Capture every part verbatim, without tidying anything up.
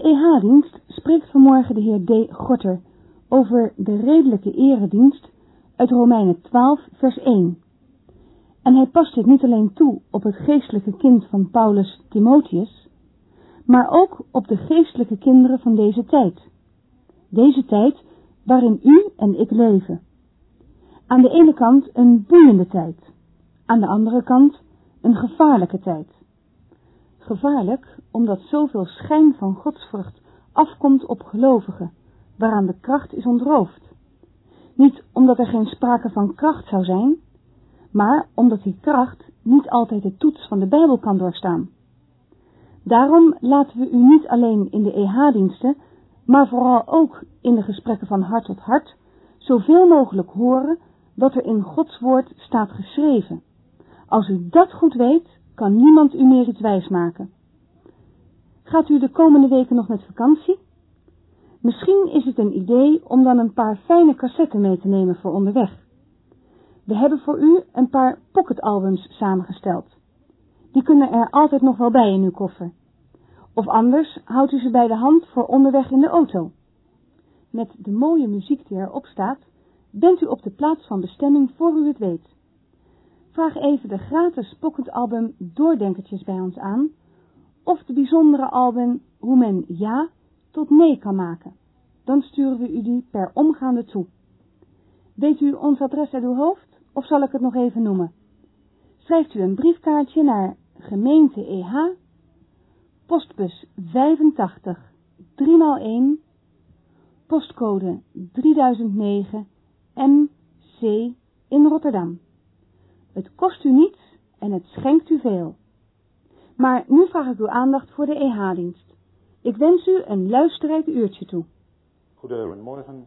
de E H-dienst spreekt vanmorgen de heer D. Gorter over de redelijke eredienst uit Romeinen twaalf vers één. En hij past dit niet alleen toe op het geestelijke kind van Paulus, Timotheus, maar ook op de geestelijke kinderen van deze tijd. Deze tijd waarin u en ik leven. Aan de ene kant een boeiende tijd, aan de andere kant een gevaarlijke tijd. Gevaarlijk omdat zoveel schijn van godsvrucht afkomt op gelovigen, waaraan de kracht is ontroofd. Niet omdat er geen sprake van kracht zou zijn, maar omdat die kracht niet altijd de toets van de Bijbel kan doorstaan. Daarom laten we u niet alleen in de E H-diensten, maar vooral ook in de gesprekken van hart tot hart, zoveel mogelijk horen wat er in Gods woord staat geschreven. Als u dat goed weet, kan niemand u meer iets wijsmaken. Gaat u de komende weken nog met vakantie? Misschien is het een idee om dan een paar fijne cassetten mee te nemen voor onderweg. We hebben voor u een paar pocketalbums samengesteld. Die kunnen er altijd nog wel bij in uw koffer. Of anders houdt u ze bij de hand voor onderweg in de auto. Met de mooie muziek die erop staat, bent u op de plaats van bestemming voor u het weet. Vraag even de gratis pocketalbum Doordenkertjes bij ons aan, of de bijzondere album Hoe men ja tot nee kan maken. Dan sturen we u die per omgaande toe. Weet u ons adres uit uw hoofd, of zal ik het nog even noemen? Schrijft u een briefkaartje naar gemeente E H, postbus vijfentachtig drie maal één, postcode drieduizend negen M C in Rotterdam. Het kost u niets en het schenkt u veel. Maar nu vraag ik uw aandacht voor de E H-dienst. Ik wens u een luisterrijk uurtje toe. Goedemorgen.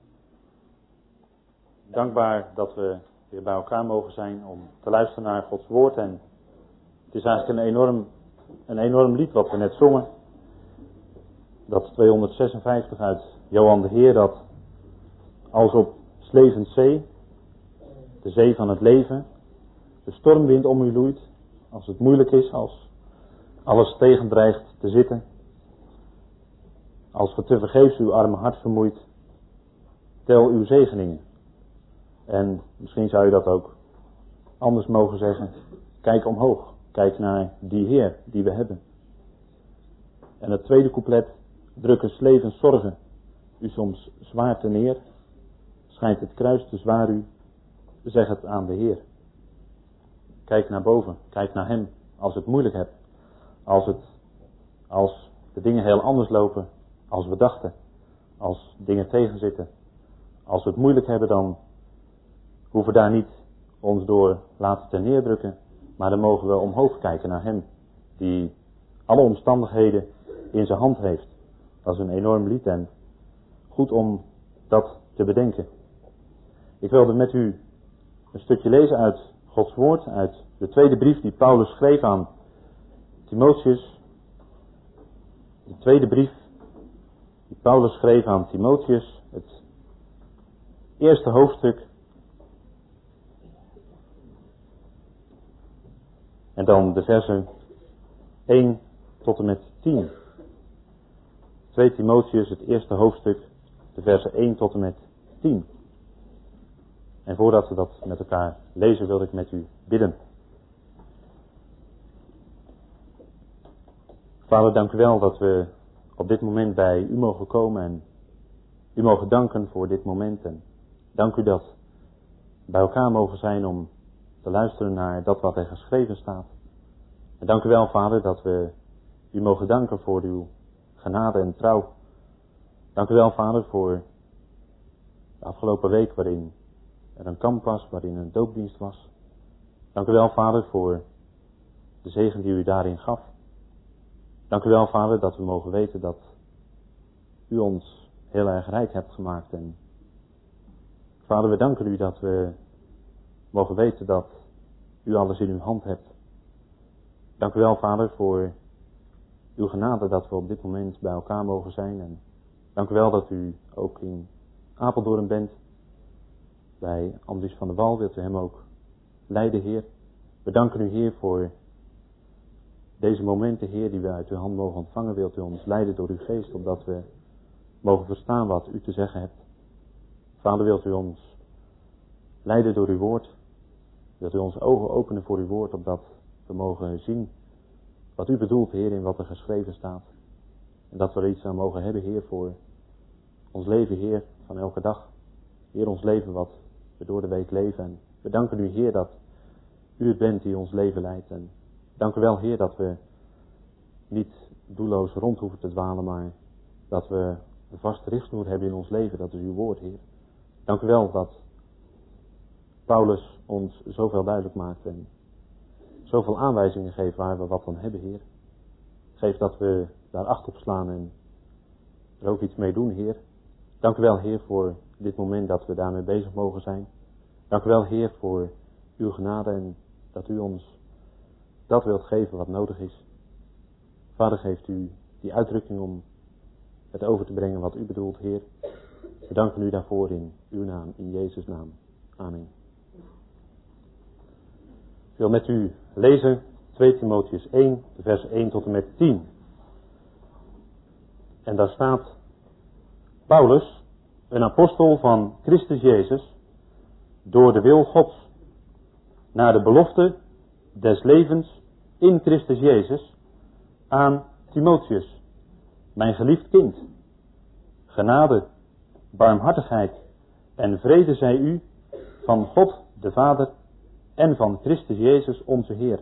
Dankbaar dat we weer bij elkaar mogen zijn om te luisteren naar Gods woord. En het is eigenlijk een enorm, een enorm lied wat we net zongen. Dat tweehonderdzesenvijftig uit Johan de Heer, dat als op Slevend Zee, de zee van het leven, de stormwind om u loeit, als het moeilijk is, als alles tegen dreigt te zitten, als ge tevergeefs uw arme hart vermoeit, tel uw zegeningen. En misschien zou je dat ook anders mogen zeggen. Kijk omhoog. Kijk naar die Heer die we hebben. En het tweede couplet. Drukken levens zorgen u soms zwaar te neer. Schijnt het kruis te zwaar u. Zeg het aan de Heer. Kijk naar boven. Kijk naar Hem. Als het moeilijk hebt. Als, het, als de dingen heel anders lopen als we dachten. Als dingen tegenzitten. Als we het moeilijk hebben, dan hoeven we daar niet ons door laten te neerdrukken. Maar dan mogen we omhoog kijken naar Hem. Die alle omstandigheden in zijn hand heeft. Dat is een enorm lied en goed om dat te bedenken. Ik wilde met u een stukje lezen uit Gods woord. Uit de tweede brief die Paulus schreef aan Timotheus. De tweede brief die Paulus schreef aan Timotheus. Het eerste hoofdstuk. En dan de versen één tot en met tien. twee Timotheus, het eerste hoofdstuk, de versen één tot en met tien. En voordat we dat met elkaar lezen, wil ik met u bidden. Vader, dank u wel dat we op dit moment bij u mogen komen en u mogen danken voor dit moment. En dank u dat we bij elkaar mogen zijn om te luisteren naar dat wat er geschreven staat. En dank u wel, Vader, dat we u mogen danken voor uw genade en trouw. Dank u wel, Vader, voor de afgelopen week waarin er een kamp was, waarin een doopdienst was. Dank u wel, Vader, voor de zegen die u daarin gaf. Dank u wel, Vader, dat we mogen weten dat u ons heel erg rijk hebt gemaakt. En Vader, we danken u dat we mogen weten dat u alles in uw hand hebt. Dank u wel, Vader, voor uw genade dat we op dit moment bij elkaar mogen zijn. En dank u wel dat u ook in Apeldoorn bent. Bij Andries van der Wal wilt u hem ook leiden, Heer. We danken u, Heer, voor deze momenten, Heer, die we uit uw hand mogen ontvangen, wilt u ons leiden door uw geest, opdat we mogen verstaan wat u te zeggen hebt. Vader, wilt u ons leiden door uw woord, wilt u onze ogen openen voor uw woord, opdat we mogen zien wat u bedoelt, Heer, in wat er geschreven staat. En dat we er iets aan mogen hebben, Heer, voor ons leven, Heer, van elke dag. Heer, ons leven wat we door de week leven. En we danken u, Heer, dat u het bent die ons leven leidt. En dank u wel, Heer, dat we niet doelloos rond hoeven te dwalen, maar dat we een vaste richtsnoer hebben in ons leven. Dat is uw woord, Heer. Dank u wel dat Paulus ons zoveel duidelijk maakt en zoveel aanwijzingen geeft waar we wat van hebben, Heer. Geef dat we daar acht op slaan en er ook iets mee doen, Heer. Dank u wel, Heer, voor dit moment dat we daarmee bezig mogen zijn. Dank u wel, Heer, voor uw genade en dat u ons dat wilt geven wat nodig is. Vader, geeft u die uitdrukking om het over te brengen wat u bedoelt, Heer. We danken u daarvoor in uw naam, in Jezus' naam. Amen. Ik wil met u lezen twee Timotheüs één, vers één tot en met tien. En daar staat: Paulus, een apostel van Christus Jezus, door de wil Gods, naar de belofte des levens in Christus Jezus, aan Timotheus, mijn geliefd kind. Genade, barmhartigheid en vrede zij u van God de Vader en van Christus Jezus onze Heer.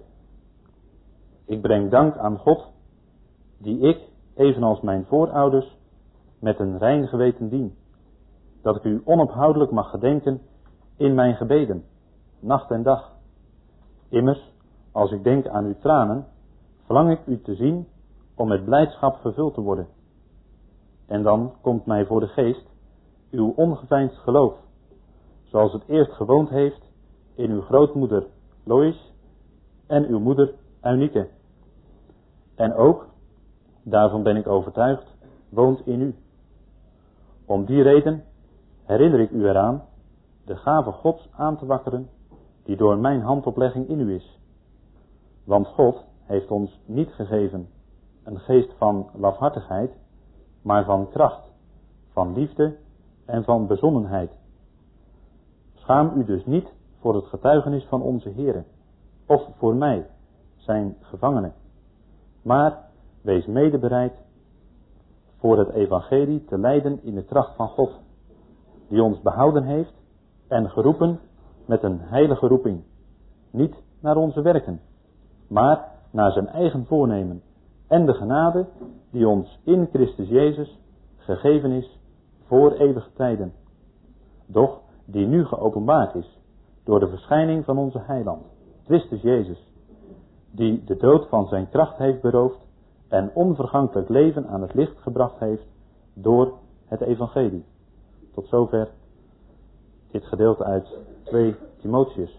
Ik breng dank aan God, die ik, evenals mijn voorouders, met een rein geweten dien, dat ik u onophoudelijk mag gedenken in mijn gebeden, nacht en dag. Immers, als ik denk aan uw tranen, verlang ik u te zien om met blijdschap vervuld te worden. En dan komt mij voor de geest uw ongeveinsd geloof, zoals het eerst gewoond heeft in uw grootmoeder Lois en uw moeder Eunike. En ook, daarvan ben ik overtuigd, woont in u. Om die reden herinner ik u eraan de gave Gods aan te wakkeren, die door mijn handoplegging in u is. Want God heeft ons niet gegeven een geest van lafhartigheid, maar van kracht, van liefde en van bezonnenheid. Schaam u dus niet voor het getuigenis van onze Heere, of voor mij, zijn gevangene, maar wees mede bereid voor het evangelie te lijden in de kracht van God, die ons behouden heeft en geroepen met een heilige roeping, niet naar onze werken, maar naar zijn eigen voornemen en de genade die ons in Christus Jezus gegeven is voor eeuwige tijden, doch die nu geopenbaard is door de verschijning van onze heiland, Christus Jezus, die de dood van zijn kracht heeft beroofd en onvergankelijk leven aan het licht gebracht heeft door het evangelie. Tot zover dit gedeelte uit twee Timotheüs.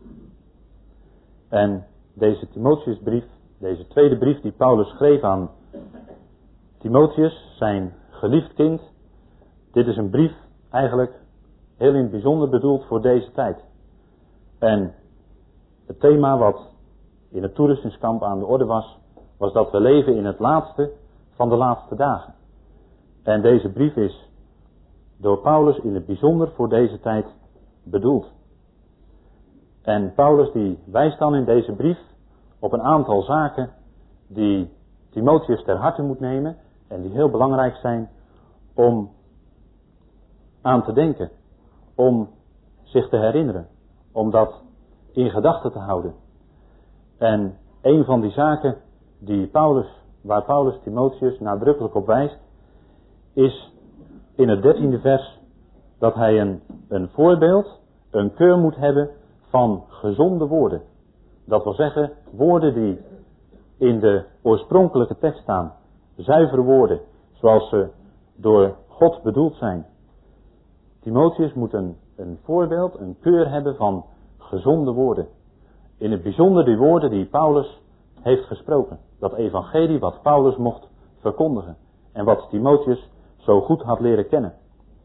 En deze Timotheusbrief, deze tweede brief die Paulus schreef aan Timotheus, zijn geliefd kind, dit is een brief eigenlijk heel in het bijzonder bedoeld voor deze tijd. En het thema wat in het toerustingskamp aan de orde was, was dat we leven in het laatste van de laatste dagen. En deze brief is door Paulus in het bijzonder voor deze tijd bedoeld. En Paulus die wijst dan in deze brief op een aantal zaken die Timotheus ter harte moet nemen en die heel belangrijk zijn om aan te denken, om zich te herinneren, om dat in gedachten te houden. En een van die zaken die Paulus, waar Paulus Timotheus nadrukkelijk op wijst, is in het dertiende vers dat hij een, een voorbeeld, een keur moet hebben van gezonde woorden. Dat wil zeggen, woorden die in de oorspronkelijke tekst staan, zuivere woorden, zoals ze door God bedoeld zijn. Timotheus moet een, een voorbeeld, een keur hebben van gezonde woorden. In het bijzonder die woorden die Paulus heeft gesproken. Dat evangelie wat Paulus mocht verkondigen. En wat Timotheus zo goed had leren kennen.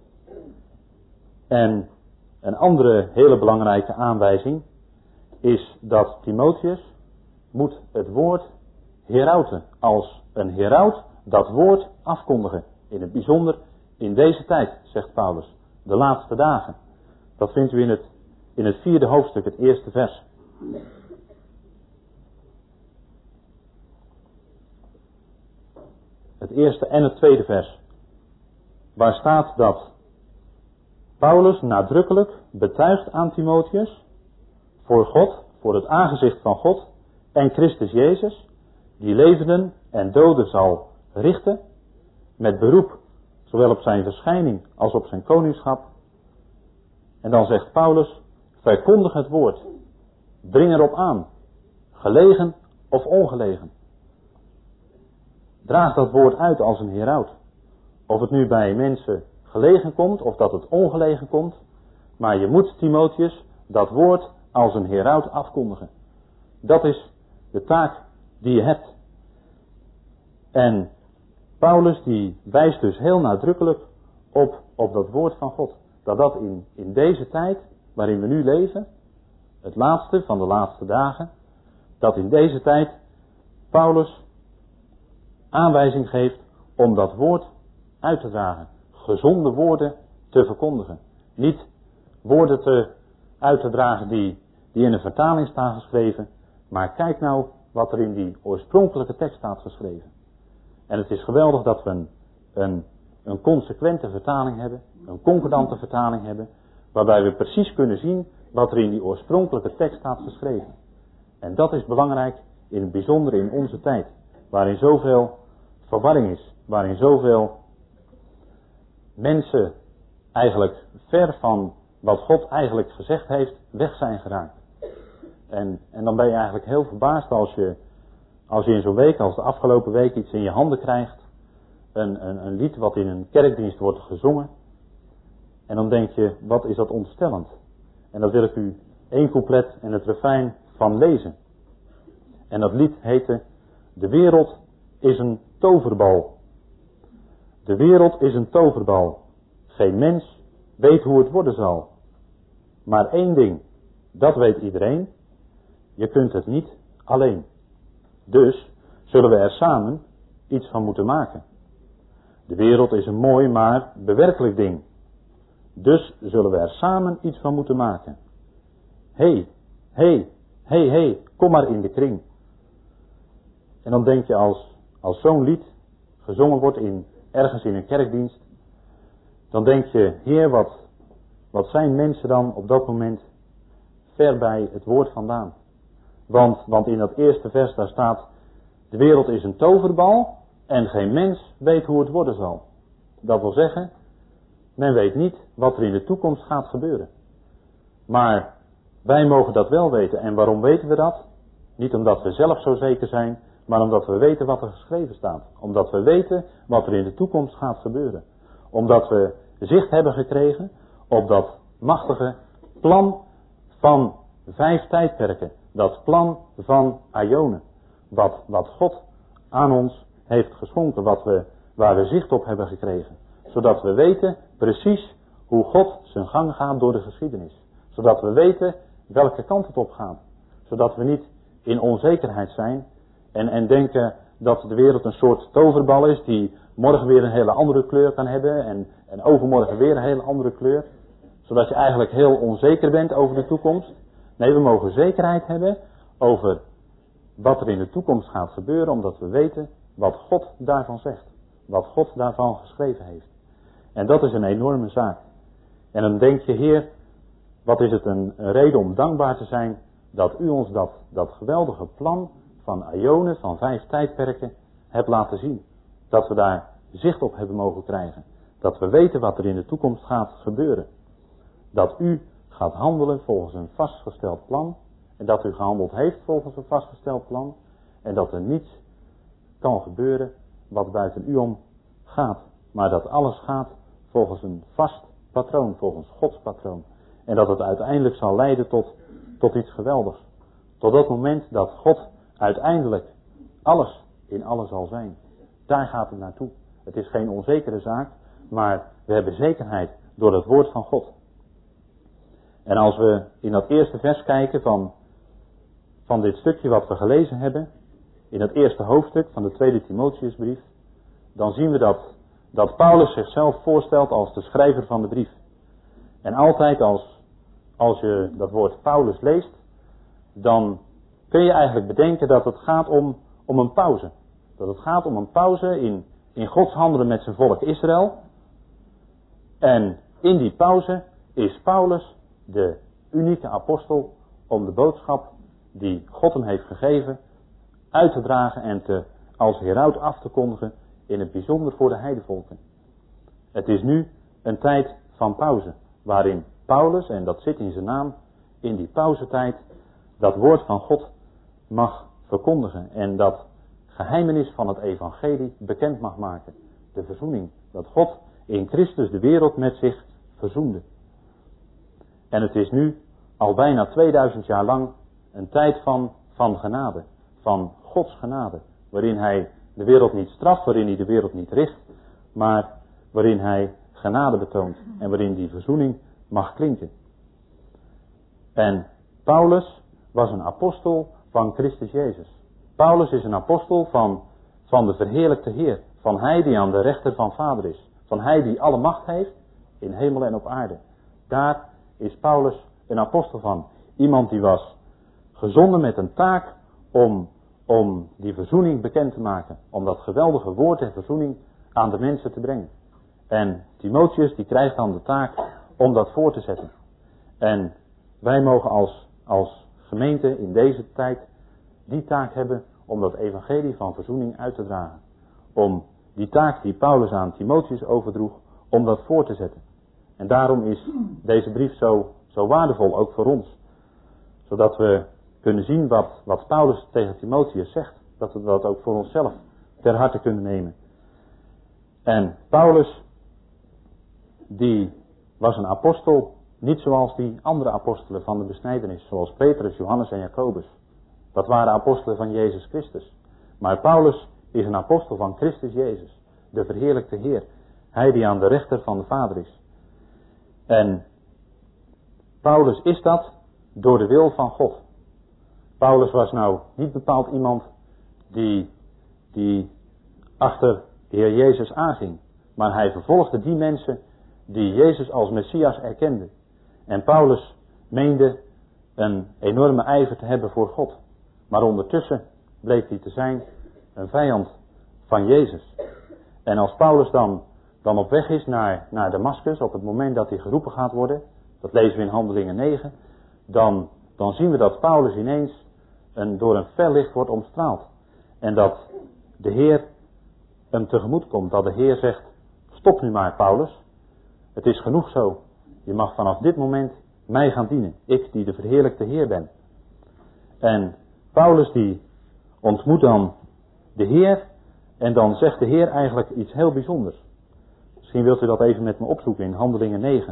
En een andere hele belangrijke aanwijzing is dat Timotheus moet het woord herauten. Als een heraut dat woord afkondigen. In het bijzonder in deze tijd, zegt Paulus. De laatste dagen. Dat vindt u in het, in het vierde hoofdstuk, het eerste vers. Het eerste en het tweede vers. Waar staat dat Paulus nadrukkelijk betuigt aan Timotheus voor God, voor het aangezicht van God en Christus Jezus, die levenden en doden zal richten, met beroep zowel op zijn verschijning als op zijn koningschap. En dan zegt Paulus, verkondig het woord, dring erop aan, gelegen of ongelegen. Draag dat woord uit als een heraut. Of het nu bij mensen gelegen komt of dat het ongelegen komt, maar je moet, Timotheus, dat woord als een heraut afkondigen. Dat is de taak die je hebt. En Paulus die wijst dus heel nadrukkelijk op, op dat woord van God. Dat dat in, in deze tijd waarin we nu leven, het laatste van de laatste dagen, dat in deze tijd Paulus aanwijzing geeft om dat woord uit te dragen. Gezonde woorden te verkondigen. Niet woorden te, uit te dragen die, die in een vertaling staan geschreven, maar kijk nou wat er in die oorspronkelijke tekst staat geschreven. En het is geweldig dat we een, een, een consequente vertaling hebben, een concordante vertaling hebben, waarbij we precies kunnen zien wat er in die oorspronkelijke tekst staat geschreven. En dat is belangrijk, in het bijzonder in onze tijd, waarin zoveel verwarring is, waarin zoveel mensen eigenlijk ver van wat God eigenlijk gezegd heeft, weg zijn geraakt. En, en dan ben je eigenlijk heel verbaasd als je, als je in zo'n week, als de afgelopen week iets in je handen krijgt, een, een, een lied wat in een kerkdienst wordt gezongen, en dan denk je, wat is dat ontstellend. En dat wil ik u één couplet en het refrein van lezen. En dat lied heette, de wereld is een toverbal. De wereld is een toverbal. Geen mens weet hoe het worden zal. Maar één ding, dat weet iedereen. Je kunt het niet alleen. Dus zullen we er samen iets van moeten maken. De wereld is een mooi maar bewerkelijk ding. Dus zullen we er samen iets van moeten maken. Hé, hé, hé, hé, kom maar in de kring. En dan denk je als, als zo'n lied gezongen wordt in, ergens in een kerkdienst, dan denk je, Heer, wat, wat zijn mensen dan op dat moment ver bij het woord vandaan. Want, want in dat eerste vers daar staat, de wereld is een toverbal en geen mens weet hoe het worden zal. Dat wil zeggen, men weet niet wat er in de toekomst gaat gebeuren. Maar wij mogen dat wel weten. En waarom weten we dat? Niet omdat we zelf zo zeker zijn, maar omdat we weten wat er geschreven staat. Omdat we weten wat er in de toekomst gaat gebeuren. Omdat we zicht hebben gekregen op dat machtige plan van vijf tijdperken. Dat plan van Aionen. Wat, wat God aan ons heeft geschonken. Wat we, waar we zicht op hebben gekregen. Zodat we weten precies hoe God zijn gang gaat door de geschiedenis. Zodat we weten welke kant het op gaat. Zodat we niet in onzekerheid zijn. En, en denken dat de wereld een soort toverbal is. Die morgen weer een hele andere kleur kan hebben. En, en overmorgen weer een hele andere kleur. Zodat je eigenlijk heel onzeker bent over de toekomst. Nee, we mogen zekerheid hebben over wat er in de toekomst gaat gebeuren. Omdat we weten wat God daarvan zegt. Wat God daarvan geschreven heeft. En dat is een enorme zaak. En dan denk je, Heer, wat is het een, een reden om dankbaar te zijn dat u ons dat, dat geweldige plan van Aionen, van vijf tijdperken, hebt laten zien. Dat we daar zicht op hebben mogen krijgen. Dat we weten wat er in de toekomst gaat gebeuren. Dat u gaat handelen volgens een vastgesteld plan. En dat u gehandeld heeft volgens een vastgesteld plan. En dat er niets kan gebeuren wat buiten u om gaat. Maar dat alles gaat volgens een vast patroon, volgens Gods patroon. En dat het uiteindelijk zal leiden tot, tot iets geweldigs. Tot dat moment dat God uiteindelijk alles in alles zal zijn. Daar gaat het naartoe. Het is geen onzekere zaak, maar we hebben zekerheid door het woord van God. En als we in dat eerste vers kijken van, van dit stukje wat we gelezen hebben, in het eerste hoofdstuk van de tweede Timotheusbrief, dan zien we dat, dat Paulus zichzelf voorstelt als de schrijver van de brief. En altijd als, als je dat woord Paulus leest, dan kun je eigenlijk bedenken dat het gaat om, om een pauze. Dat het gaat om een pauze in, in Gods handelen met zijn volk Israël. En in die pauze is Paulus de unieke apostel om de boodschap die God hem heeft gegeven uit te dragen en te, als heraut af te kondigen, in het bijzonder voor de heidevolken. Het is nu een tijd van pauze, waarin Paulus, en dat zit in zijn naam, in die pauzetijd dat woord van God mag verkondigen en dat geheimenis van het evangelie bekend mag maken. De verzoening, dat God in Christus de wereld met zich verzoende. En het is nu al bijna tweeduizend jaar lang een tijd van, van genade, van Gods genade, waarin hij de wereld niet straft, waarin hij de wereld niet richt, maar waarin hij genade betoont en waarin die verzoening mag klinken. En Paulus was een apostel van Christus Jezus. Paulus is een apostel van, van de verheerlijkte Heer, van hij die aan de rechter van Vader is, van hij die alle macht heeft in hemel en op aarde. Daar is Paulus een apostel van. Iemand die was gezonden met een taak om, om die verzoening bekend te maken. Om dat geweldige woord en verzoening aan de mensen te brengen. En Timotheus die krijgt dan de taak om dat voor te zetten. En wij mogen als, als gemeente in deze tijd die taak hebben om dat evangelie van verzoening uit te dragen. Om die taak die Paulus aan Timotheus overdroeg, om dat voor te zetten. En daarom is deze brief zo, zo waardevol, ook voor ons. Zodat we kunnen zien wat, wat Paulus tegen Timotheus zegt. Dat we dat ook voor onszelf ter harte kunnen nemen. En Paulus, die was een apostel, niet zoals die andere apostelen van de besnijdenis. Zoals Petrus, Johannes en Jacobus. Dat waren apostelen van Jezus Christus. Maar Paulus is een apostel van Christus Jezus. De verheerlijkte Heer. Hij die aan de rechter van de Vader is. En Paulus is dat door de wil van God. Paulus was nou niet bepaald iemand die, die achter de Heer Jezus aanging. Maar hij vervolgde die mensen die Jezus als Messias erkenden. En Paulus meende een enorme ijver te hebben voor God. Maar ondertussen bleek hij te zijn een vijand van Jezus. En als Paulus dan, dan op weg is naar, naar Damaskus, op het moment dat hij geroepen gaat worden, dat lezen we in Handelingen negen, dan, dan zien we dat Paulus ineens een, door een fel licht wordt omstraald. En dat de Heer hem tegemoet komt, dat de Heer zegt, stop nu maar Paulus, het is genoeg zo, je mag vanaf dit moment mij gaan dienen, ik die de verheerlijkte Heer ben. En Paulus die ontmoet dan de Heer en dan zegt de Heer eigenlijk iets heel bijzonders. Misschien wilt u dat even met me opzoeken in Handelingen negen.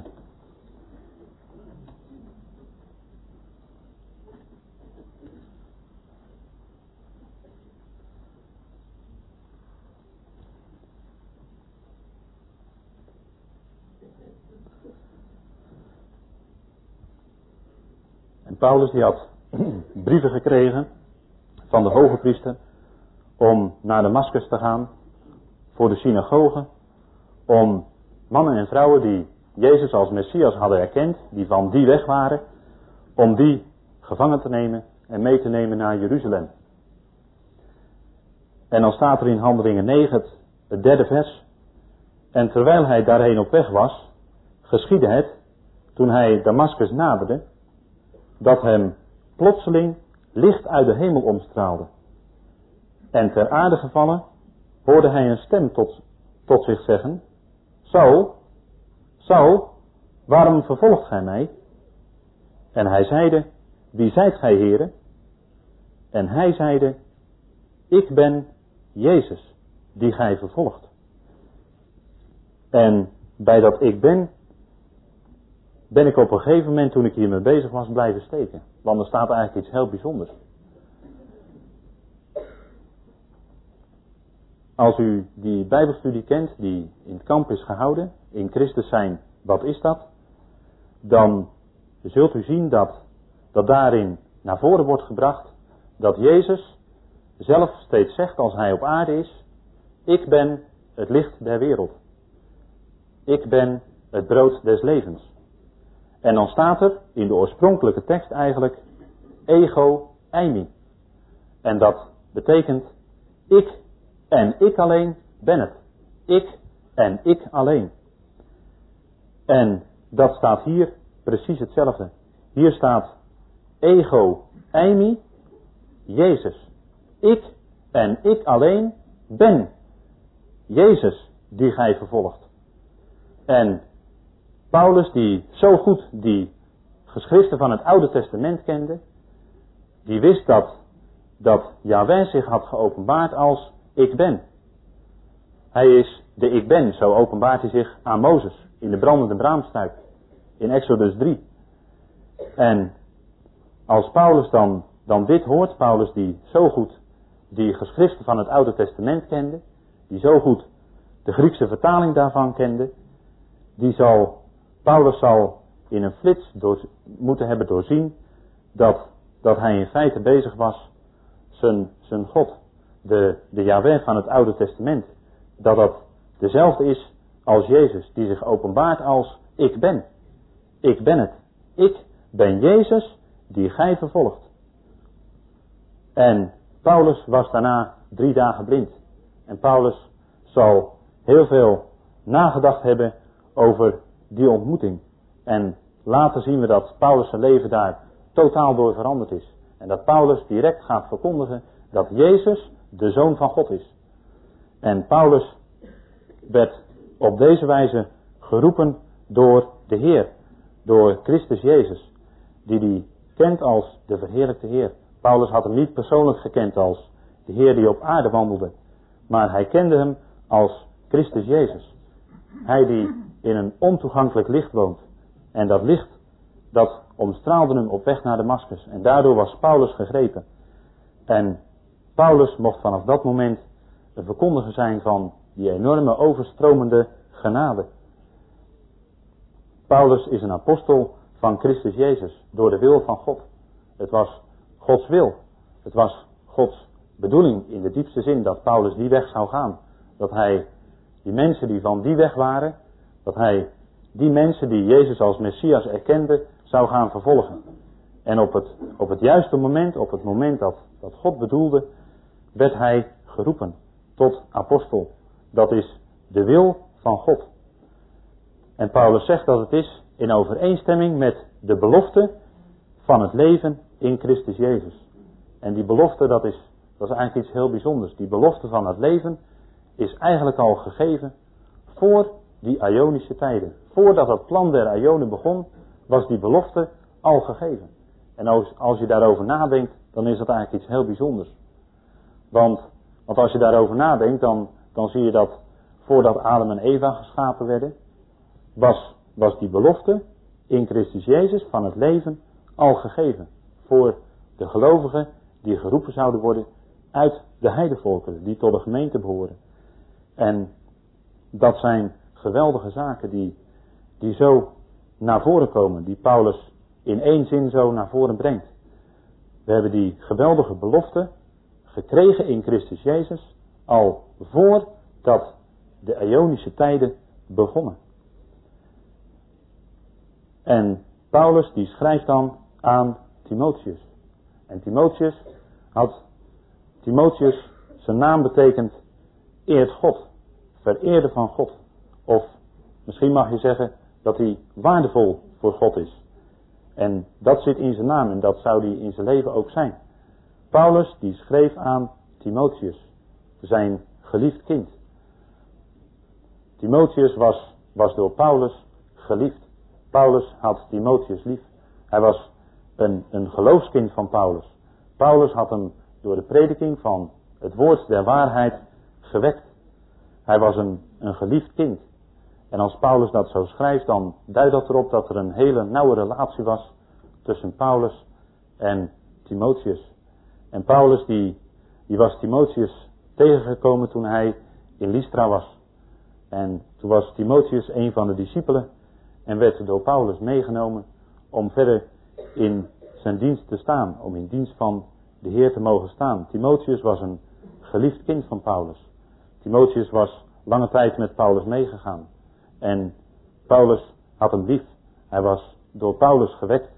En Paulus die had brieven gekregen van de hoge priester om naar Damaskus te gaan voor de synagoge, om mannen en vrouwen die Jezus als Messias hadden erkend, die van die weg waren, om die gevangen te nemen en mee te nemen naar Jeruzalem. En dan staat er in Handelingen negen, het, het derde vers, en terwijl hij daarheen op weg was, geschiedde het, toen hij Damaskus naderde, dat hem plotseling licht uit de hemel omstraalde. En ter aarde gevallen hoorde hij een stem tot, tot zich zeggen, Saul, Saul, waarom vervolgt gij mij? En hij zeide, wie zijt gij, Heere? En hij zeide, ik ben Jezus, die gij vervolgt. En bij dat ik ben, ben ik op een gegeven moment, toen ik hiermee bezig was, blijven steken. Want er staat eigenlijk iets heel bijzonders. Als u die Bijbelstudie kent, die in het kamp is gehouden, in Christus zijn, wat is dat? Dan zult u zien dat, dat daarin naar voren wordt gebracht, dat Jezus zelf steeds zegt als hij op aarde is: ik ben het licht der wereld. Ik ben het brood des levens. En dan staat er in de oorspronkelijke tekst eigenlijk ego eimi. En dat betekent ik en ik alleen ben het. Ik en ik alleen. En dat staat hier precies hetzelfde. Hier staat ego eimi, Jezus. Ik en ik alleen ben Jezus die gij vervolgt. En Paulus, die zo goed die geschriften van het Oude Testament kende, die wist dat, dat Yahweh zich had geopenbaard als ik ben. Hij is de ik ben, zo openbaart hij zich aan Mozes in de brandende braamstruik in Exodus drie. En als Paulus dan, dan dit hoort, Paulus die zo goed die geschriften van het Oude Testament kende, die zo goed de Griekse vertaling daarvan kende, die zal, Paulus zal in een flits door, moeten hebben doorzien dat, dat hij in feite bezig was zijn, zijn God, de, de Yahweh van het Oude Testament, dat dat dezelfde is als Jezus, die zich openbaart als ik ben. Ik ben het. Ik ben Jezus die gij vervolgt. En Paulus was daarna drie dagen blind. En Paulus zal heel veel nagedacht hebben over die ontmoeting. En later zien we dat Paulus' zijn leven daar totaal door veranderd is. En dat Paulus direct gaat verkondigen dat Jezus de Zoon van God is. En Paulus werd op deze wijze geroepen door de Heer, door Christus Jezus, die hij kent als de verheerlijkte Heer. Paulus had hem niet persoonlijk gekend als de Heer die op aarde wandelde, maar hij kende hem als Christus Jezus. Hij die in een ontoegankelijk licht woont. En dat licht, dat omstraalde hem op weg naar Damaskus. En daardoor was Paulus gegrepen. En Paulus mocht vanaf dat moment een verkondiger zijn van die enorme overstromende genade. Paulus is een apostel van Christus Jezus, door de wil van God. Het was Gods wil. Het was Gods bedoeling in de diepste zin dat Paulus die weg zou gaan. Dat hij die mensen die van die weg waren, dat hij die mensen die Jezus als Messias erkende, zou gaan vervolgen. En op het, op het juiste moment, op het moment dat, dat God bedoelde, werd hij geroepen tot apostel. Dat is de wil van God. En Paulus zegt dat het is in overeenstemming met de belofte van het leven in Christus Jezus. En die belofte, dat is, dat is eigenlijk iets heel bijzonders. Die belofte van het leven is eigenlijk al gegeven voor die Ionische tijden. Voordat het plan der Ionen begon, was die belofte al gegeven. En als, als je daarover nadenkt, dan is dat eigenlijk iets heel bijzonders. Want, want als je daarover nadenkt, dan, dan zie je dat voordat Adam en Eva geschapen werden, was, was die belofte in Christus Jezus van het leven al gegeven. Voor de gelovigen die geroepen zouden worden uit de heidevolkeren, die tot de gemeente behoren. En dat zijn geweldige zaken die, die zo naar voren komen, die Paulus in één zin zo naar voren brengt. We hebben die geweldige belofte gekregen in Christus Jezus al voordat de Ionische tijden begonnen. En Paulus die schrijft dan aan Timotheus. En Timotheus had, Timotheus, zijn naam betekent eert God, vereerde van God. Of misschien mag je zeggen dat hij waardevol voor God is. En dat zit in zijn naam en dat zou hij in zijn leven ook zijn. Paulus die schreef aan Timotheus, zijn geliefd kind. Timotheus was, was door Paulus geliefd. Paulus had Timotheus lief. Hij was een, een geloofskind van Paulus. Paulus had hem door de prediking van het woord der waarheid gewekt. Hij was een, een geliefd kind. En als Paulus dat zo schrijft, dan duidt dat erop dat er een hele nauwe relatie was tussen Paulus en Timotheus. En Paulus die, die was Timotheus tegengekomen toen hij in Lystra was. En toen was Timotheus een van de discipelen en werd door Paulus meegenomen om verder in zijn dienst te staan, om in dienst van de de Heer te mogen staan. Timotheus was een geliefd kind van Paulus. Timotheus was lange tijd met Paulus meegegaan. En Paulus had hem lief. Hij was door Paulus gewekt.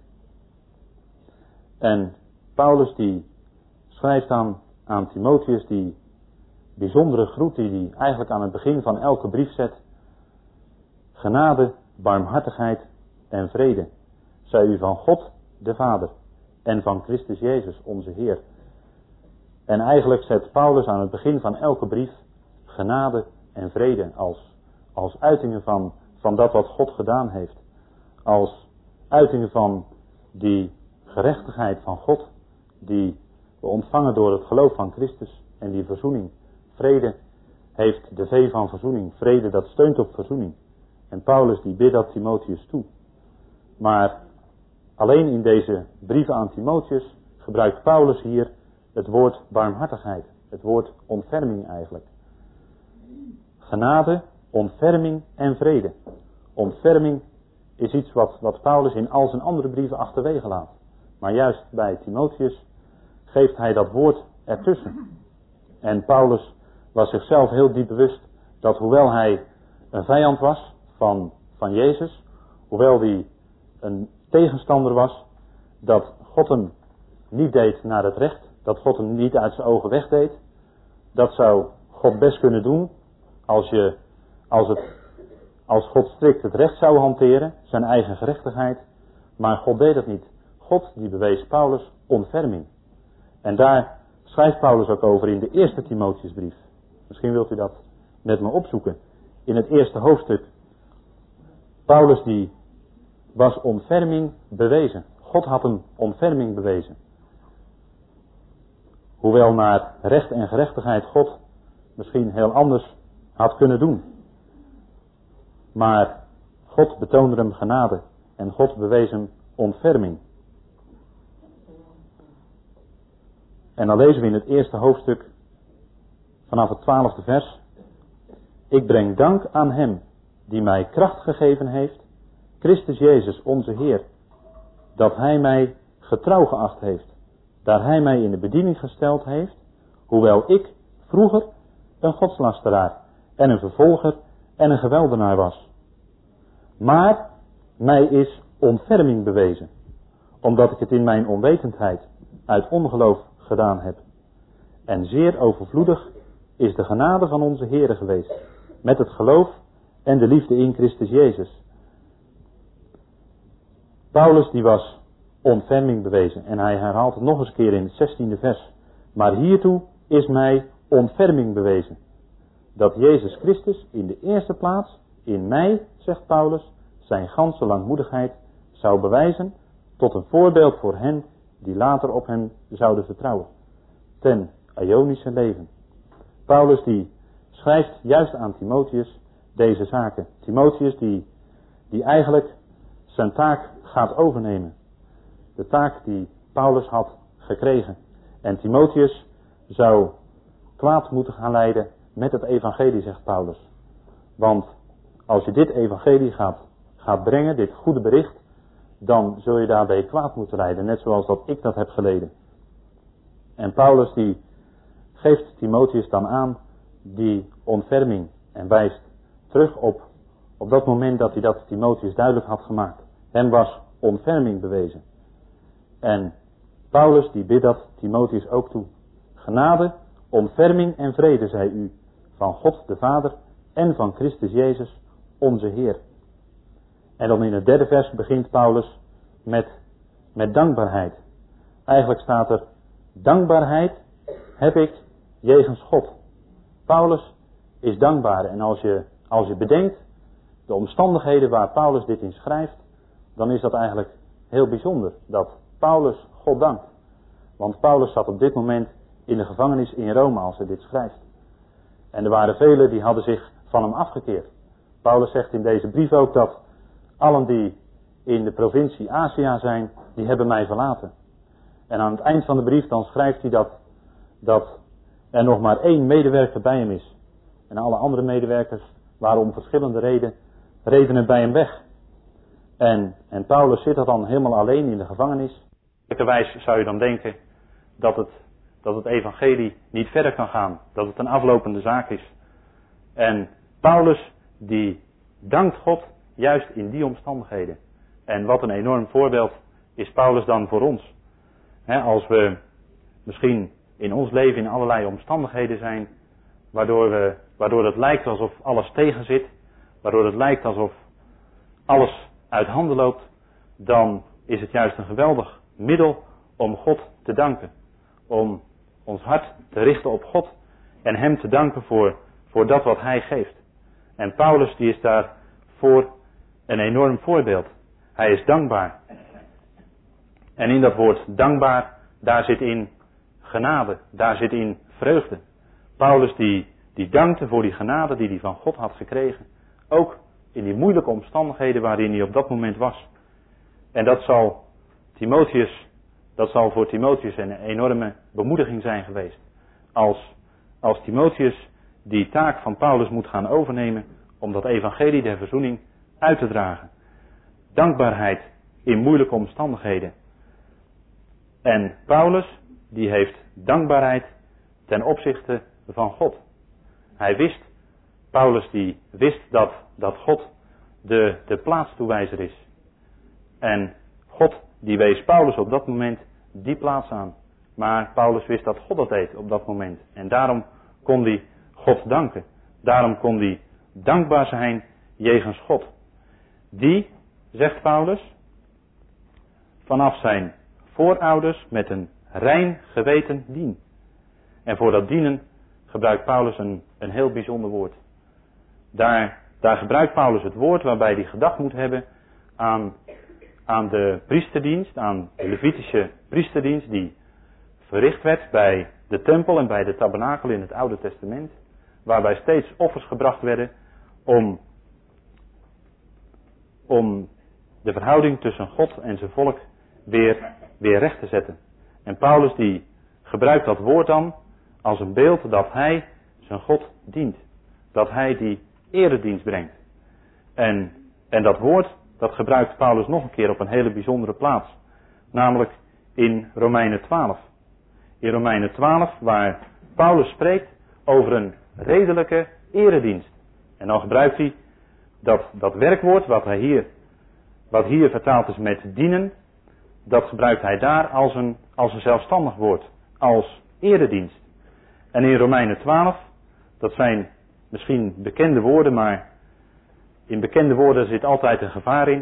En Paulus die schrijft aan, aan Timotheus die bijzondere groet die hij eigenlijk aan het begin van elke brief zet. Genade, barmhartigheid en vrede zij u van God de Vader en van Christus Jezus onze Heer. En eigenlijk zet Paulus aan het begin van elke brief genade en vrede als, als uitingen van, van dat wat God gedaan heeft. Als uitingen van die gerechtigheid van God die we ontvangen door het geloof van Christus en die verzoening. Vrede heeft de V van verzoening. Vrede dat steunt op verzoening. En Paulus die bidt dat Timotheus toe. Maar alleen in deze brieven aan Timotheus gebruikt Paulus hier het woord barmhartigheid. Het woord ontferming eigenlijk. Genade, ontferming en vrede. Ontferming is iets wat, wat Paulus in al zijn andere brieven achterwege laat. Maar juist bij Timotheus geeft hij dat woord ertussen. En Paulus was zichzelf heel diep bewust dat hoewel hij een vijand was van, van Jezus, hoewel hij een tegenstander was, dat God hem niet deed naar het recht, dat God hem niet uit zijn ogen wegdeed. Dat zou God best kunnen doen als, je, als, het, als God strikt het recht zou hanteren, zijn eigen gerechtigheid. Maar God deed dat niet. God die bewees Paulus ontferming. En daar schrijft Paulus ook over in de eerste Timotheusbrief. Misschien wilt u dat met me opzoeken. In het eerste hoofdstuk. Paulus die was ontferming bewezen. God had hem ontferming bewezen. Hoewel naar recht en gerechtigheid God misschien heel anders had kunnen doen. Maar God betoonde hem genade. En God bewees hem ontferming. En dan lezen we in het eerste hoofdstuk vanaf het twaalfde vers. Ik breng dank aan hem die mij kracht gegeven heeft, Christus Jezus onze Heer, dat hij mij getrouw geacht heeft, daar hij mij in de bediening gesteld heeft, hoewel ik vroeger een godslasteraar en een vervolger en een geweldenaar was. Maar mij is ontferming bewezen, omdat ik het in mijn onwetendheid uit ongeloof gedaan heb. En zeer overvloedig is de genade van onze Heere geweest, met het geloof en de liefde in Christus Jezus. Paulus die was ontferming bewezen en hij herhaalt het nog eens keer in het zestiende vers. Maar hiertoe is mij ontferming bewezen, dat Jezus Christus in de eerste plaats in mij, zegt Paulus, zijn ganse langmoedigheid zou bewijzen tot een voorbeeld voor hen die later op hem zouden vertrouwen. Ten Ionische leven. Paulus die schrijft juist aan Timotheus deze zaken. Timotheus die, die eigenlijk zijn taak gaat overnemen. De taak die Paulus had gekregen. En Timotheus zou kwaad moeten gaan leiden met het evangelie, zegt Paulus. Want als je dit evangelie gaat, gaat brengen, dit goede bericht, dan zul je daarbij kwaad moeten lijden, net zoals dat ik dat heb geleden. En Paulus die geeft Timotheus dan aan die ontferming en wijst terug op, op dat moment dat hij dat Timotheus duidelijk had gemaakt. Hem was ontferming bewezen. En Paulus die bidt dat Timotheus ook toe. Genade, ontferming en vrede zij u van God de Vader en van Christus Jezus onze Heer. En dan in het derde vers begint Paulus met, met dankbaarheid. Eigenlijk staat er, dankbaarheid heb ik jegens God. Paulus is dankbaar en als je, als je bedenkt de omstandigheden waar Paulus dit in schrijft, dan is dat eigenlijk heel bijzonder dat Paulus God dankt. Want Paulus zat op dit moment in de gevangenis in Rome als hij dit schrijft. En er waren velen die hadden zich van hem afgekeerd. Paulus zegt in deze brief ook dat allen die in de provincie Asia zijn, die hebben mij verlaten. En aan het eind van de brief dan schrijft hij dat, dat er nog maar één medewerker bij hem is. En alle andere medewerkers waren om verschillende reden, redenen bij hem weg. En, en Paulus zit er dan helemaal alleen in de gevangenis. Wijs zou je dan denken dat het, dat het evangelie niet verder kan gaan. Dat het een aflopende zaak is. En Paulus die dankt God juist in die omstandigheden. En wat een enorm voorbeeld is Paulus dan voor ons. He, als we misschien in ons leven in allerlei omstandigheden zijn, waardoor, we, waardoor het lijkt alsof alles tegen zit, waardoor het lijkt alsof alles uit handen loopt, dan is het juist een geweldig middel om God te danken. Om ons hart te richten op God en Hem te danken voor, voor dat wat Hij geeft. En Paulus die is daarvoor een enorm voorbeeld. Hij is dankbaar. En in dat woord dankbaar, daar zit in genade, daar zit in vreugde. Paulus die, die dankte voor die genade die hij van God had gekregen. Ook in die moeilijke omstandigheden waarin hij op dat moment was. En dat zal Timotheus, dat zal voor Timotheus een enorme bemoediging zijn geweest. Als, als Timotheus die taak van Paulus moet gaan overnemen om dat evangelie der verzoening uit te dragen. Dankbaarheid in moeilijke omstandigheden. En Paulus, die heeft dankbaarheid ten opzichte van God. Hij wist, Paulus die wist dat, dat God de, de plaatstoewijzer is. En God die wees Paulus op dat moment die plaats aan. Maar Paulus wist dat God dat deed op dat moment. En daarom kon hij God danken. Daarom kon hij dankbaar zijn jegens God. Die, zegt Paulus, vanaf zijn voorouders met een rein geweten dien. En voor dat dienen gebruikt Paulus een, een heel bijzonder woord. Daar, daar gebruikt Paulus het woord waarbij hij gedacht moet hebben aan, aan de priesterdienst, aan de Levitische priesterdienst die verricht werd bij de tempel en bij de tabernakel in het Oude Testament. Waarbij steeds offers gebracht werden om, om de verhouding tussen God en zijn volk weer, weer recht te zetten. En Paulus die gebruikt dat woord dan als een beeld dat hij zijn God dient. Dat hij die eredienst brengt. En, en dat woord, dat gebruikt Paulus nog een keer op een hele bijzondere plaats. Namelijk in Romeinen twaalf. In Romeinen twaalf waar Paulus spreekt over een redelijke eredienst. En dan gebruikt hij dat, dat werkwoord wat hij hier, wat hier vertaald is met dienen. Dat gebruikt hij daar als een, als een zelfstandig woord. Als eredienst. En in Romeinen twaalf, dat zijn misschien bekende woorden, maar in bekende woorden zit altijd een gevaar in.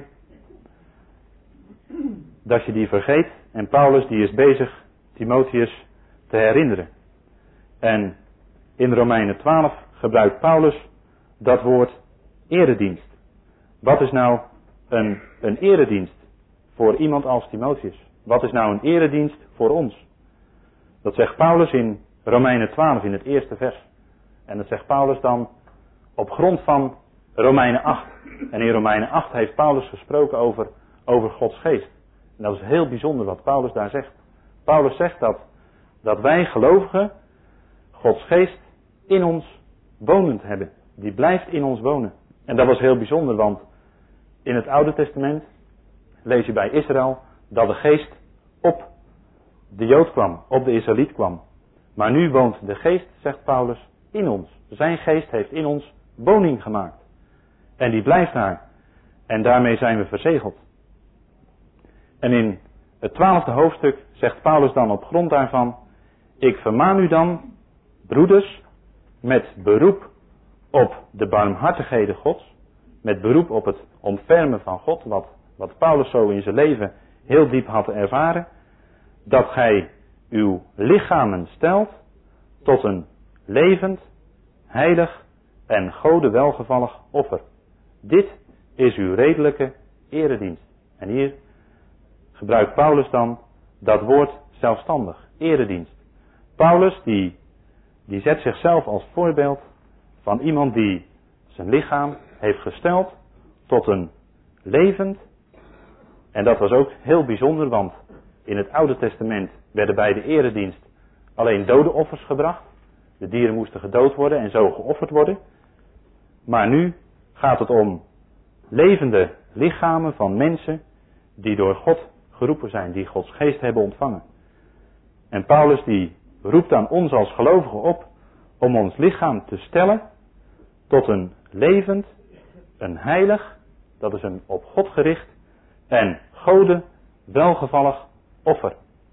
Dat je die vergeet. En Paulus die is bezig Timotheus te herinneren. En in Romeinen twaalf gebruikt Paulus dat woord eredienst. Wat is nou een, een eredienst voor iemand als Timotheus? Wat is nou een eredienst voor ons? Dat zegt Paulus in Romeinen twaalf in het eerste vers. En dat zegt Paulus dan op grond van Romeinen acht. En in Romeinen acht heeft Paulus gesproken over, over Gods geest. En dat is heel bijzonder wat Paulus daar zegt. Paulus zegt dat, dat wij gelovigen Gods geest in ons wonend hebben. Die blijft in ons wonen. En dat was heel bijzonder, want in het Oude Testament lees je bij Israël dat de geest op de Jood kwam, op de Israëliet kwam. Maar nu woont de geest, zegt Paulus, in ons. Zijn geest heeft in ons woning gemaakt. En die blijft daar. En daarmee zijn we verzegeld. En in het twaalfde hoofdstuk zegt Paulus dan op grond daarvan: ik vermaan u dan, broeders, met beroep op de barmhartigheden Gods, met beroep op het ontfermen van God, wat, wat Paulus zo in zijn leven heel diep had ervaren, dat gij uw lichamen stelt tot een levend, heilig en Gode welgevallig offer. Dit is uw redelijke eredienst. En hier gebruikt Paulus dan dat woord zelfstandig, eredienst. Paulus die, die zet zichzelf als voorbeeld van iemand die zijn lichaam heeft gesteld tot een levend. En dat was ook heel bijzonder, want in het Oude Testament werden bij de eredienst alleen dode offers gebracht. De dieren moesten gedood worden en zo geofferd worden. Maar nu gaat het om levende lichamen van mensen die door God geroepen zijn, die Gods geest hebben ontvangen. En Paulus die roept aan ons als gelovigen op om ons lichaam te stellen tot een levend, een heilig, dat is een op God gericht en Gode welgevallig offer.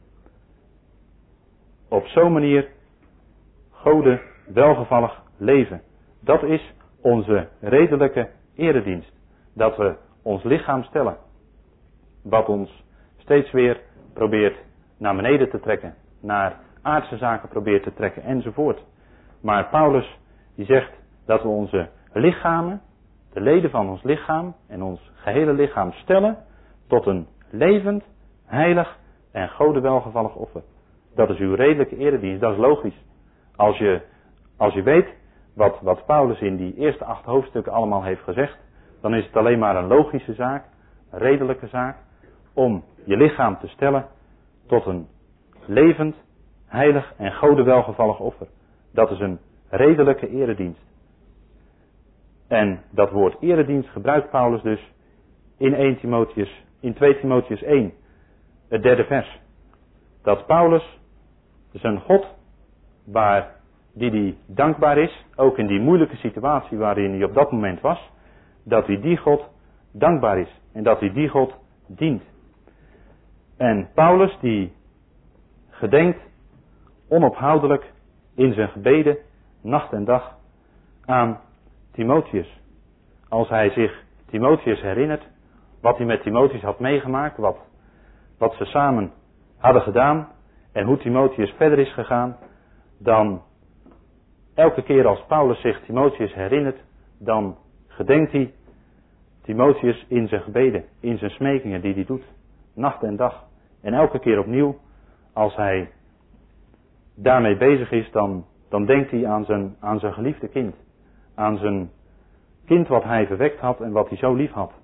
Op zo'n manier Gode welgevallig leven. Dat is onze redelijke eredienst. Dat we ons lichaam stellen. Wat ons steeds weer probeert naar beneden te trekken. Naar aardse zaken probeert te trekken enzovoort. Maar Paulus die zegt dat we onze lichamen, de leden van ons lichaam en ons gehele lichaam stellen tot een levend, heilig en Gode welgevallig offer. Dat is uw redelijke eredienst, dat is logisch. Als je, als je weet wat, wat Paulus in die eerste acht hoofdstukken allemaal heeft gezegd, dan is het alleen maar een logische zaak, een redelijke zaak, om je lichaam te stellen tot een levend, heilig en Gode welgevallig offer. Dat is een redelijke eredienst. En dat woord eredienst gebruikt Paulus dus in eerste Timotheus, in tweede Timotheus één, het derde vers. Dat Paulus zijn God, waar die die dankbaar is, ook in die moeilijke situatie waarin hij op dat moment was, dat hij die God dankbaar is en dat hij die God dient. En Paulus die gedenkt onophoudelijk in zijn gebeden, nacht en dag, aan Timotheus. Als hij zich Timotheus herinnert, wat hij met Timotheus had meegemaakt, wat, wat ze samen hadden gedaan en hoe Timotheus verder is gegaan, dan elke keer als Paulus zich Timotheus herinnert, dan gedenkt hij Timotheus in zijn gebeden, in zijn smekingen die hij doet, nacht en dag. En elke keer opnieuw, als hij daarmee bezig is, dan, dan denkt hij aan zijn, aan zijn geliefde kind. Aan zijn kind wat hij verwekt had en wat hij zo lief had.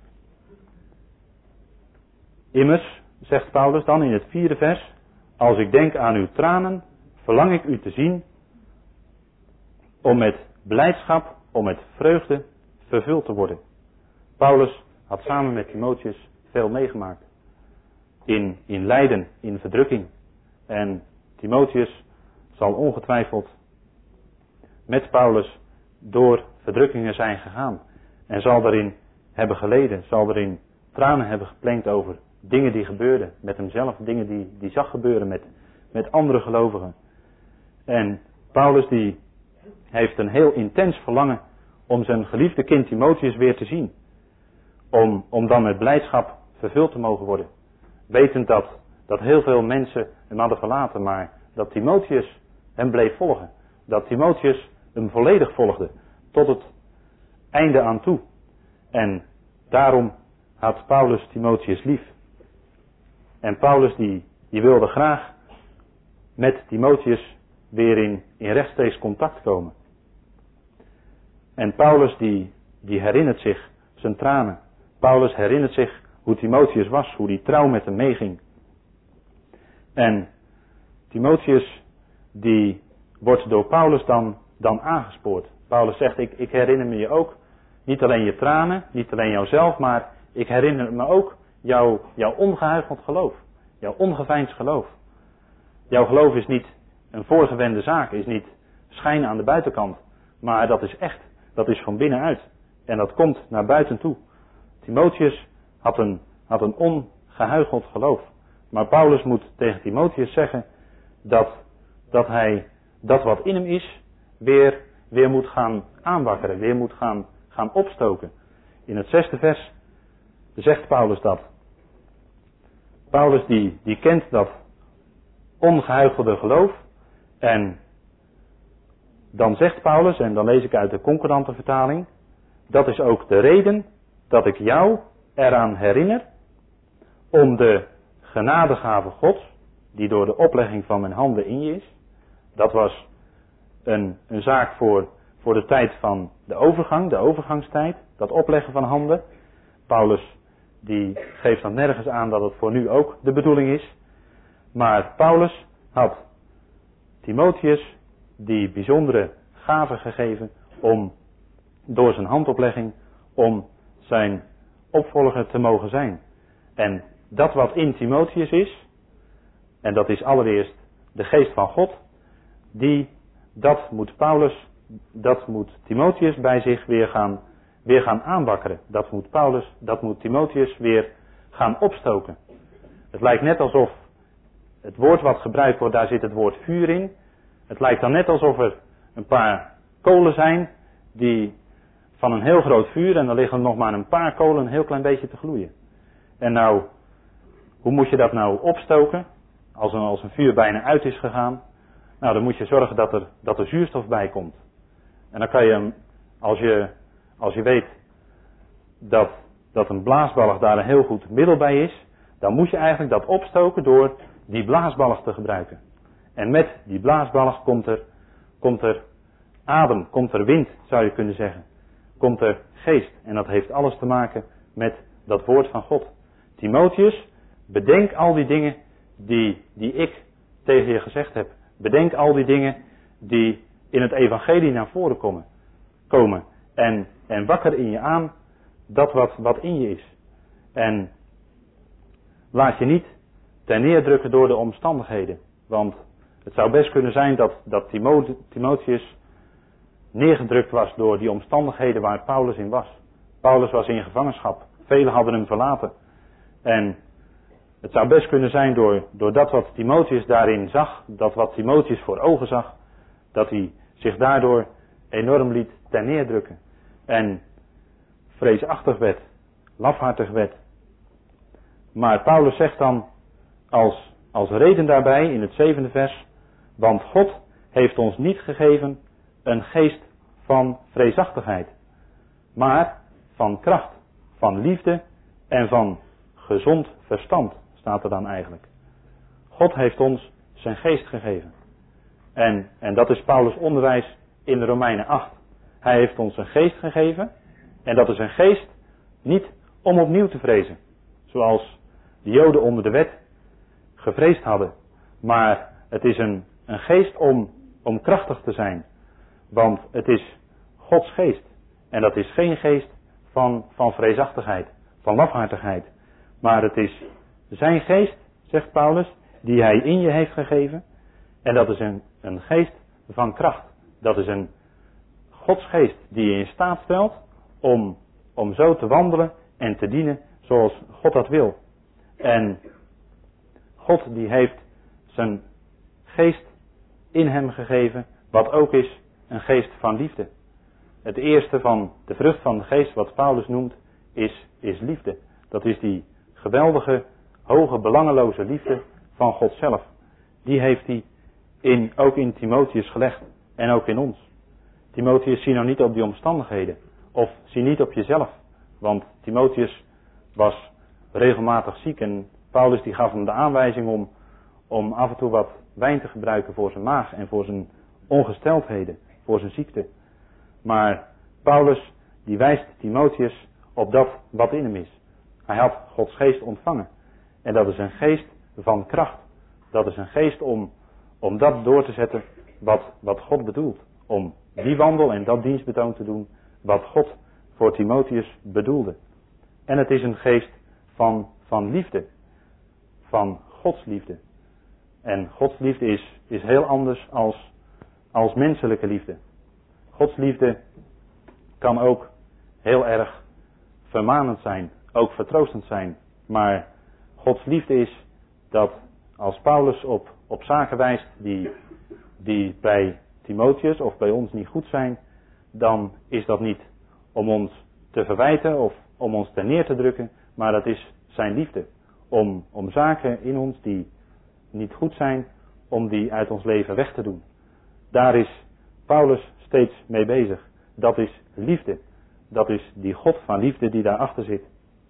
Immers, zegt Paulus dan in het vierde vers, als ik denk aan uw tranen, verlang ik u te zien, om met blijdschap, om met vreugde vervuld te worden. Paulus had samen met Timotheus veel meegemaakt. In, in lijden, in verdrukking. En Timotheus zal ongetwijfeld met Paulus door verdrukkingen zijn gegaan. En zal daarin hebben geleden, zal erin tranen hebben gepleend over dingen die gebeurden met hemzelf, dingen die, die zag gebeuren met, met andere gelovigen. En Paulus die heeft een heel intens verlangen om zijn geliefde kind Timotheus weer te zien. Om, om dan met blijdschap vervuld te mogen worden. Wetend dat, dat heel veel mensen hem hadden verlaten, maar dat Timotheus hem bleef volgen. Dat Timotheus hem volledig volgde, tot het einde aan toe. En daarom had Paulus Timotheus lief. En Paulus die, die wilde graag met Timotheus weer in, in rechtstreeks contact komen. En Paulus die, die herinnert zich zijn tranen. Paulus herinnert zich hoe Timotheus was, hoe die trouw met hem meeging. En Timotheus die wordt door Paulus dan, dan aangespoord. Paulus zegt, ik, ik herinner me je ook, niet alleen je tranen, niet alleen jouzelf, maar ik herinner me ook jouw, jouw ongehuicheld geloof. Jouw ongeveinsd geloof. Jouw geloof is niet een voorgewende zaak, is niet schijn aan de buitenkant. Maar dat is echt, dat is van binnenuit. En dat komt naar buiten toe. Timotheus had een, had een ongehuicheld geloof. Maar Paulus moet tegen Timotheus zeggen dat, dat hij dat wat in hem is weer, weer moet gaan aanwakkeren. Weer moet gaan, gaan opstoken. In het zesde vers zegt Paulus dat. Paulus die, die kent dat ongehuichelde geloof. En dan zegt Paulus, en dan lees ik uit de concordante vertaling, dat is ook de reden dat ik jou eraan herinner om de genadegave Gods, die door de oplegging van mijn handen in je is. Dat was een, een zaak voor, voor de tijd van de overgang, de overgangstijd, dat opleggen van handen. Paulus die geeft dan nergens aan dat het voor nu ook de bedoeling is. Maar Paulus had Timotheus die bijzondere gave gegeven om door zijn handoplegging om zijn opvolger te mogen zijn. En dat wat in Timotheus is, en dat is allereerst de geest van God, die, dat moet Paulus, dat moet Timotheus bij zich weer gaan, weer gaan aanwakkeren. Dat moet Paulus, dat moet Timotheus weer gaan opstoken. Het lijkt net alsof het woord wat gebruikt wordt, daar zit het woord vuur in. Het lijkt dan net alsof er een paar kolen zijn die van een heel groot vuur en er liggen nog maar een paar kolen een heel klein beetje te gloeien. En nou, hoe moet je dat nou opstoken? Als een, als een vuur bijna uit is gegaan, nou dan moet je zorgen dat er, dat er zuurstof bij komt. En dan kan je hem, als je, als je weet dat, dat een blaasbalg daar een heel goed middel bij is, dan moet je eigenlijk dat opstoken door die blaasbalg te gebruiken. En met die blaasbalg komt er, komt er adem, komt er wind, zou je kunnen zeggen. Komt er geest. En dat heeft alles te maken met dat woord van God. Timotheus, bedenk al die dingen die, die ik tegen je gezegd heb. Bedenk al die dingen die in het evangelie naar voren komen. komen. En, en wakker in je aan dat wat, wat in je is. En laat je niet ten neerdrukken door de omstandigheden. Want het zou best kunnen zijn dat, dat Timotheus neergedrukt was door die omstandigheden waar Paulus in was. Paulus was in gevangenschap. Velen hadden hem verlaten. En het zou best kunnen zijn door, door dat wat Timotheus daarin zag, dat wat Timotheus voor ogen zag, dat hij zich daardoor enorm liet ten neerdrukken. En vreesachtig werd, lafhartig werd. Maar Paulus zegt dan als, als reden daarbij in het zevende vers, want God heeft ons niet gegeven een geest van vreesachtigheid, maar van kracht, van liefde en van gezond verstand, staat er dan eigenlijk. God heeft ons zijn geest gegeven. En, en dat is Paulus' onderwijs in de Romeinen acht. Hij heeft ons een geest gegeven. En dat is een geest niet om opnieuw te vrezen. Zoals de Joden onder de wet gevreesd hadden. Maar het is een, een geest om, om krachtig te zijn. Want het is Gods geest. En dat is geen geest van, van vreesachtigheid, van lafhartigheid. Maar het is zijn geest, zegt Paulus, die hij in je heeft gegeven. En dat is een, een geest van kracht. Dat is een Gods geest die je in staat stelt om, om zo te wandelen en te dienen zoals God dat wil. En God die heeft zijn geest in hem gegeven, wat ook is een geest van liefde. Het eerste van de vrucht van de geest, wat Paulus noemt, is, is liefde. Dat is die geweldige, hoge, belangeloze liefde van God zelf. Die heeft hij in, ook in Timotheus gelegd en ook in ons. Timotheus, zie nou niet op die omstandigheden of zie niet op jezelf. Want Timotheus was regelmatig ziek en Paulus die gaf hem de aanwijzing om, om af en toe wat wijn te gebruiken voor zijn maag en voor zijn ongesteldheden, voor zijn ziekte. Maar Paulus die wijst Timotheus op dat wat in hem is. Hij had Gods geest ontvangen. En dat is een geest van kracht. Dat is een geest om, om dat door te zetten wat, wat God bedoelt. Om die wandel en dat dienstbetoon te doen wat God voor Timotheus bedoelde. En het is een geest van, van liefde. Van Gods liefde. En Gods liefde is, is heel anders als, als menselijke liefde. Gods liefde kan ook heel erg vermanend zijn. Ook vertroostend zijn. Maar Gods liefde is dat als Paulus op, op zaken wijst die, die bij Timotheus of bij ons niet goed zijn, dan is dat niet om ons te verwijten of om ons ten neer te drukken, maar dat is zijn liefde. Om, om zaken in ons die niet goed zijn, om die uit ons leven weg te doen. Daar is Paulus steeds mee bezig. Dat is liefde. Dat is die God van liefde die daarachter zit.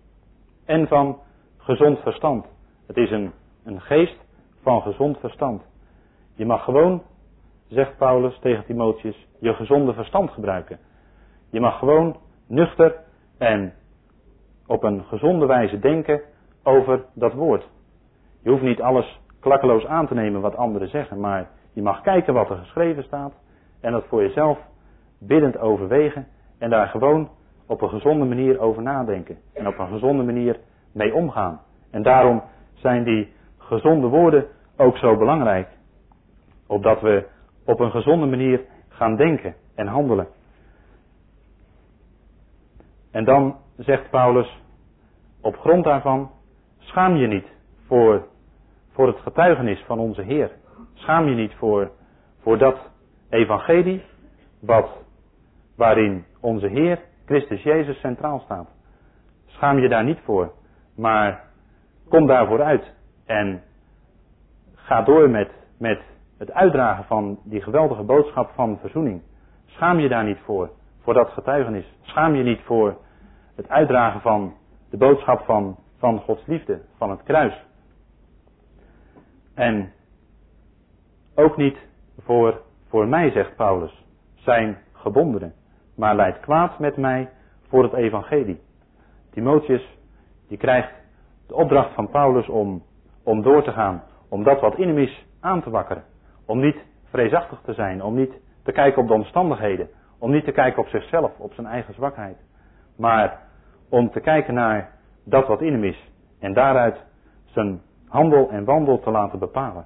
En van gezond verstand. Het is een, een geest van gezond verstand. Je mag gewoon, zegt Paulus tegen Timotheus, je gezonde verstand gebruiken. Je mag gewoon nuchter en op een gezonde wijze denken over dat woord. Je hoeft niet alles klakkeloos aan te nemen wat anderen zeggen, maar je mag kijken wat er geschreven staat en dat voor jezelf biddend overwegen en daar gewoon op een gezonde manier over nadenken en op een gezonde manier mee omgaan. En daarom zijn die gezonde woorden ook zo belangrijk. Opdat we op een gezonde manier gaan denken en handelen. En dan zegt Paulus, op grond daarvan, schaam je niet voor, voor het getuigenis van onze Heer. Schaam je niet voor, voor dat evangelie wat, waarin onze Heer Christus Jezus centraal staat. Schaam je daar niet voor, maar kom daarvoor uit en ga door met, met het uitdragen van die geweldige boodschap van verzoening. Schaam je daar niet voor, voor dat getuigenis. Schaam je niet voor het uitdragen van de boodschap van, van Gods liefde, van het kruis. En ook niet voor, voor mij, zegt Paulus, zijn gebondenen, maar leidt kwaad met mij voor het evangelie. Timotheus, die krijgt de opdracht van Paulus om, om door te gaan, om dat wat in hem is aan te wakkeren. Om niet vreesachtig te zijn, om niet te kijken op de omstandigheden, om niet te kijken op zichzelf, op zijn eigen zwakheid. Maar om te kijken naar dat wat in hem is en daaruit zijn handel en wandel te laten bepalen.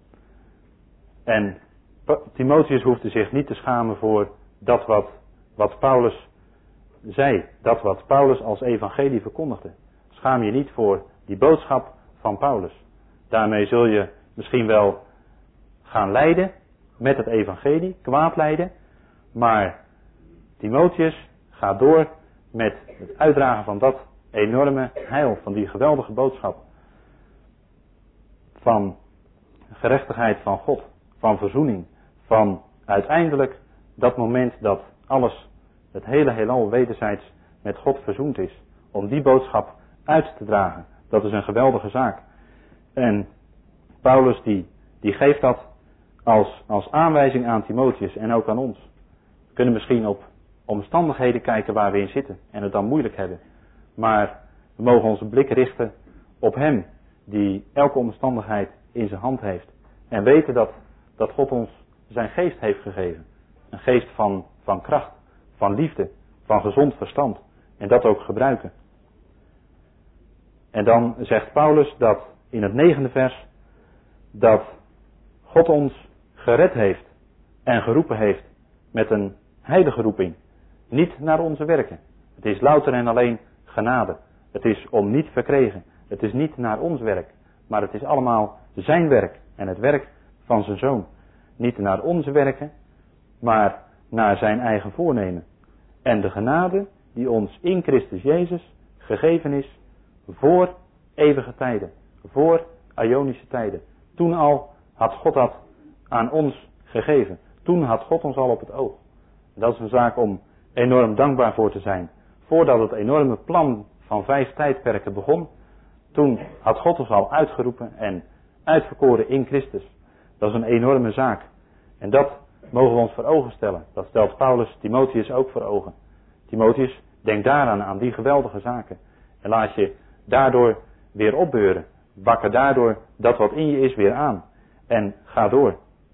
En Timotheus hoefde zich niet te schamen voor dat wat, wat Paulus zei, dat wat Paulus als evangelie verkondigde. Schaam je niet voor die boodschap van Paulus. Daarmee zul je misschien wel gaan lijden met het evangelie, kwaad lijden, maar Timotheus gaat door met het uitdragen van dat enorme heil, van die geweldige boodschap. Van gerechtigheid van God, van verzoening, van uiteindelijk dat moment dat alles, het hele heelal wederzijds met God verzoend is. Om die boodschap uit te dragen. Dat is een geweldige zaak. En Paulus die, die geeft dat als, als aanwijzing aan Timotheus en ook aan ons. We kunnen misschien op omstandigheden kijken waar we in zitten en het dan moeilijk hebben. Maar we mogen onze blik richten op hem die elke omstandigheid in zijn hand heeft. En weten dat, dat God ons zijn geest heeft gegeven. Een geest van, van kracht, van liefde, van gezond verstand. En dat ook gebruiken. En dan zegt Paulus dat in het negende vers dat God ons gered heeft en geroepen heeft met een heilige roeping. Niet naar onze werken. Het is louter en alleen genade. Het is om niet verkregen. Het is niet naar ons werk, maar het is allemaal zijn werk en het werk van zijn zoon. Niet naar onze werken, maar naar zijn eigen voornemen. En de genade die ons in Christus Jezus gegeven is voor eeuwige tijden, voor Ionische tijden. Toen al had God dat aan ons gegeven. Toen had God ons al op het oog. Dat is een zaak om enorm dankbaar voor te zijn. Voordat het enorme plan van vijf tijdperken begon, toen had God ons al uitgeroepen en uitverkoren in Christus. Dat is een enorme zaak. En dat mogen we ons voor ogen stellen. Dat stelt Paulus Timotheus ook voor ogen. Timotheus, denk daaraan, aan die geweldige zaken. En laat je daardoor weer opbeuren. Wakker daardoor dat wat in je is weer aan. En ga door.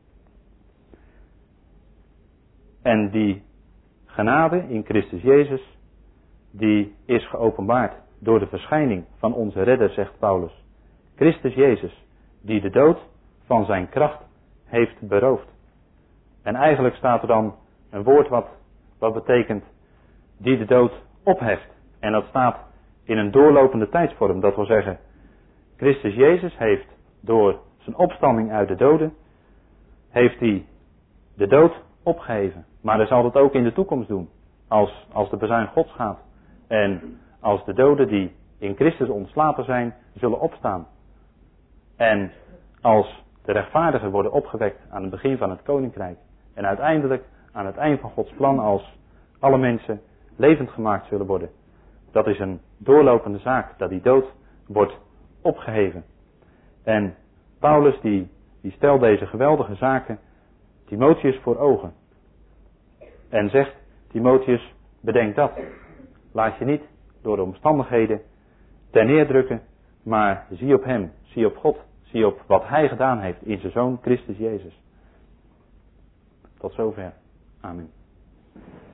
En die genade in Christus Jezus, die is geopenbaard door de verschijning van onze redder, zegt Paulus. Christus Jezus, die de dood van zijn kracht heeft beroofd. En eigenlijk staat er dan een woord wat, wat betekent die de dood opheft. En dat staat in een doorlopende tijdsvorm. Dat wil zeggen, Christus Jezus heeft door zijn opstanding uit de doden, heeft hij de dood opgeheven. Maar hij zal dat ook in de toekomst doen. Als, als de bezuin Gods gaat. En als de doden die in Christus ontslapen zijn, zullen opstaan. En als de rechtvaardigen worden opgewekt aan het begin van het koninkrijk. En uiteindelijk aan het eind van Gods plan als alle mensen levend gemaakt zullen worden. Dat is een doorlopende zaak, dat die dood wordt opgeheven. En Paulus die, die stelt deze geweldige zaken Timotheus voor ogen. En zegt, Timotheus, bedenk dat. Laat je niet door de omstandigheden ter neerdrukken, maar zie op hem, zie op God, zie op wat hij gedaan heeft in zijn zoon Christus Jezus. Tot zover. Amen.